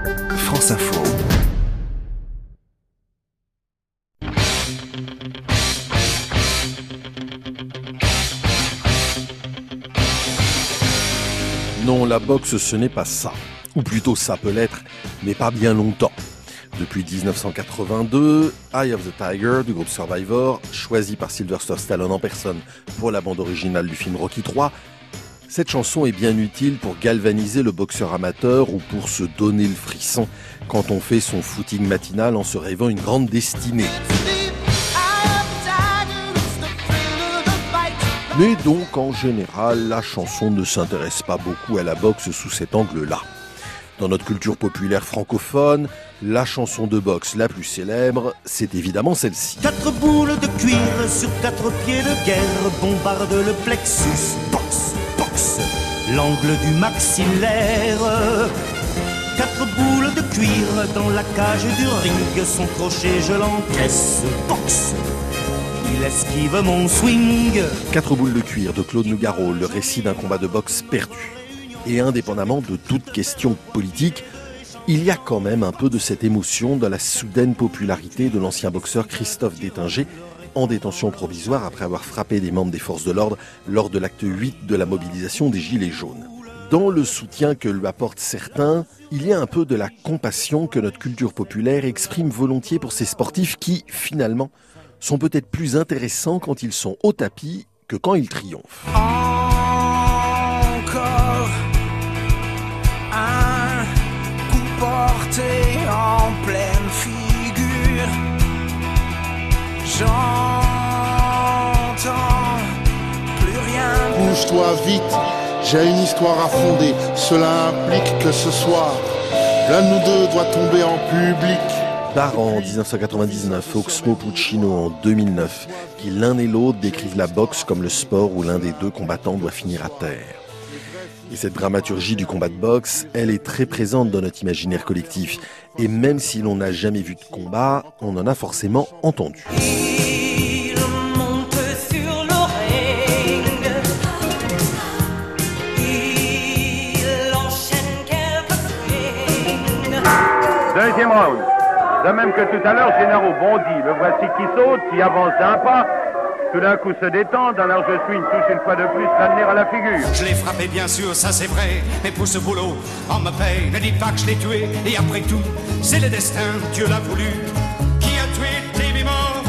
France Info. Non, la boxe, ce n'est pas ça. Ou plutôt ça peut l'être, mais pas bien longtemps. Depuis 1982, Eye of the Tiger du groupe Survivor, choisi par Sylvester Stallone en personne pour la bande originale du film Rocky III, cette chanson est bien utile pour galvaniser le boxeur amateur ou pour se donner le frisson quand on fait son footing matinal en se rêvant une grande destinée. Mais donc, en général, la chanson ne s'intéresse pas beaucoup à la boxe sous cet angle-là. Dans notre culture populaire francophone, la chanson de boxe la plus célèbre, c'est évidemment celle-ci. 4 boules de cuir sur 4 pieds de guerre bombardent le plexus. Boxe, boxe, l'angle du maxillaire. 4 boules de cuir dans la cage du ring. Son crochet, je l'encaisse. Boxe, il esquive mon swing. 4 boules de cuir de Claude Nougaro, le récit d'un combat de boxe perdu. Et indépendamment de toute question politique, il y a quand même un peu de cette émotion dans la soudaine popularité de l'ancien boxeur Christophe Détinger, en détention provisoire après avoir frappé des membres des forces de l'ordre lors de l'acte 8 de la mobilisation des Gilets jaunes. Dans le soutien que lui apportent certains, il y a un peu de la compassion que notre culture populaire exprime volontiers pour ces sportifs qui, finalement, sont peut-être plus intéressants quand ils sont au tapis que quand ils triomphent. Encore un coup porté en pleine figure. J'entends plus rien. Bouge-toi vite, j'ai une histoire à fonder. Cela implique que ce soir, l'un de nous deux doit tomber en public. Daran en 1999, Oxmo Puccino en 2009, qui l'un et l'autre décrivent la boxe comme le sport où l'un des deux combattants doit finir à terre. Et cette dramaturgie du combat de boxe, elle est très présente dans notre imaginaire collectif. Et même si l'on n'a jamais vu de combat, on en a forcément entendu. Il monte sur le ring. Il enchaîne quelques swings. Deuxième round. De même que tout à l'heure, Gennaro bondit. Le voici qui saute, qui avance d'un pas. Tout d'un coup se détend, alors je suis une touche une fois de plus, l'amener à la figure. Je l'ai frappé bien sûr, ça c'est vrai. Mais pour ce boulot, on me paye. Ne dites pas que je l'ai tué. Et après tout, c'est le destin, Dieu l'a voulu. Qui a tué Davy Moore?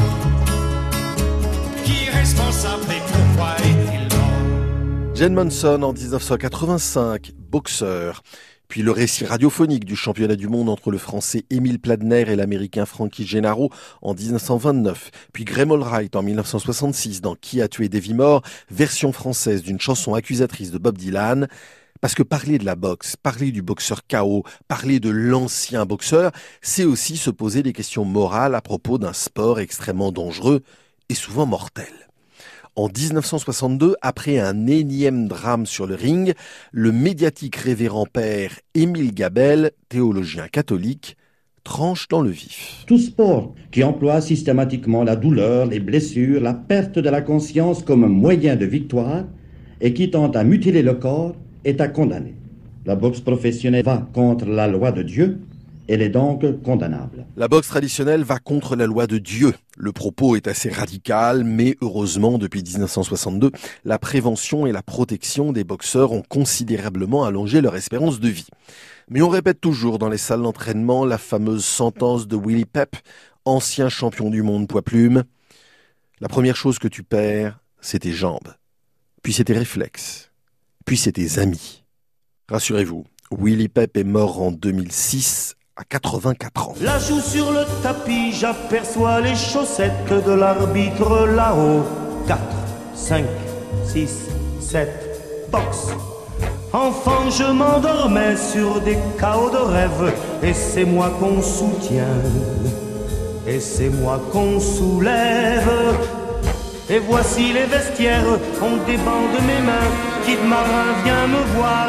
Qui est responsable et pourquoi est-il mort? Jen Monson en 1985, boxeur. Puis le récit radiophonique du championnat du monde entre le français Émile Pladner et l'américain Frankie Gennaro en 1929. Puis Graham Allwright en 1966 dans Qui a tué Davy Moore, version française d'une chanson accusatrice de Bob Dylan. Parce que parler de la boxe, parler du boxeur KO, parler de l'ancien boxeur, c'est aussi se poser des questions morales à propos d'un sport extrêmement dangereux et souvent mortel. En 1962, après un énième drame sur le ring, le médiatique révérend père Émile Gabel, théologien catholique, tranche dans le vif. Tout sport qui emploie systématiquement la douleur, les blessures, la perte de la conscience comme moyen de victoire et qui tente à mutiler le corps est à condamner. La boxe professionnelle va contre la loi de Dieu. Elle est donc condamnable. La boxe traditionnelle va contre la loi de Dieu. Le propos est assez radical, mais heureusement, depuis 1962, la prévention et la protection des boxeurs ont considérablement allongé leur espérance de vie. Mais on répète toujours dans les salles d'entraînement la fameuse sentence de Willie Pep, ancien champion du monde poids-plume. La première chose que tu perds, c'est tes jambes. Puis c'est tes réflexes. Puis c'est tes amis. Rassurez-vous, Willie Pep est mort en 2006, à 84 ans. La joue sur le tapis, j'aperçois les chaussettes de l'arbitre là-haut. 4, 5, 6, 7, boxe. Enfant, je m'endormais sur des chaos de rêve. Et c'est moi qu'on soutient. Et c'est moi qu'on soulève. Et voici les vestiaires, on débande mes mains. Kid Marin, viens me voir.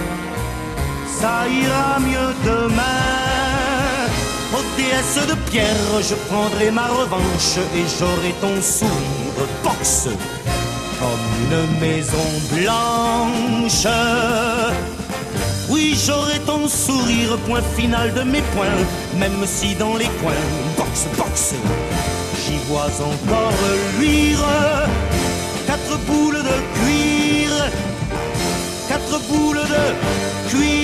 Ça ira mieux demain. Ô déesse de pierre, je prendrai ma revanche et j'aurai ton sourire boxe comme une maison blanche. Oui, j'aurai ton sourire, point final de mes points. Même si dans les coins, boxe, boxe, j'y vois encore luire 4 boules de cuir, 4 boules de cuir.